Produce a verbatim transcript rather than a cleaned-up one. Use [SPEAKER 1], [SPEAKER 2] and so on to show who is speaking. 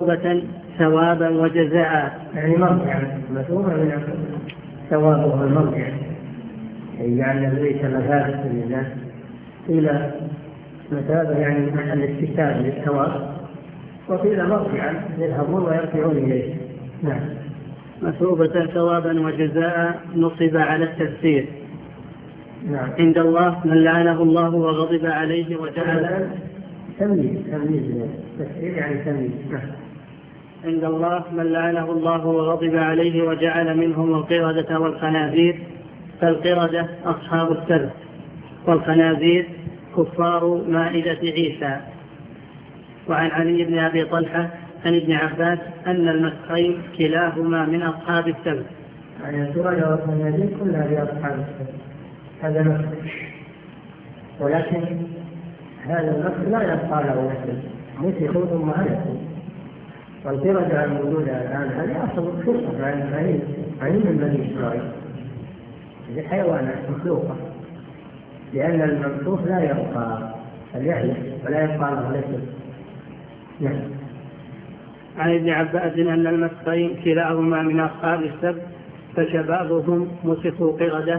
[SPEAKER 1] مثوبة ثوابا وجزاء.
[SPEAKER 2] يعني مرجع مثوبة من ثوابه المرجع، يعني ليس مثابة للناس إلى مثابة يعني محل اكتساب للثواب، وقيل مرجعا يذهبون ويرجعون إليه. نعم.
[SPEAKER 1] مثوبة ثوابا وجزاء نصب على التفسير.
[SPEAKER 2] نعم.
[SPEAKER 1] عند الله من لعنه الله وغضب عليه وجعل
[SPEAKER 2] تمييز تمييز التفسير يعني تمييز.
[SPEAKER 1] عند الله من لعنه الله وغضب عليه وجعل منهم القردة والخنازير، فالقردة أصحاب السبت والخنازير كفار مائدة عيسى. وعن علي بن أبي طلحة عن ابن عباس أن المسخين كلاهما من أصحاب السبت.
[SPEAKER 2] يعني القردة والخنازير كلها لأصحاب السبت، هذا نص، ولكن هذا النص لا يبقى له نسل، مسخوا ثم هلكوا. والقردة الموجودة الآن هذه أصل مخلوقة عن عن من بني إسرائيل، هذه حيوانات مخلوقة، لأن الممسوح لا يبقى اليحيى ولا يبقى له نسل. نعم.
[SPEAKER 1] عن ابن عباس أن المسخين كلاهما من أصحاب السبت، فشبابهم مسخوا قردة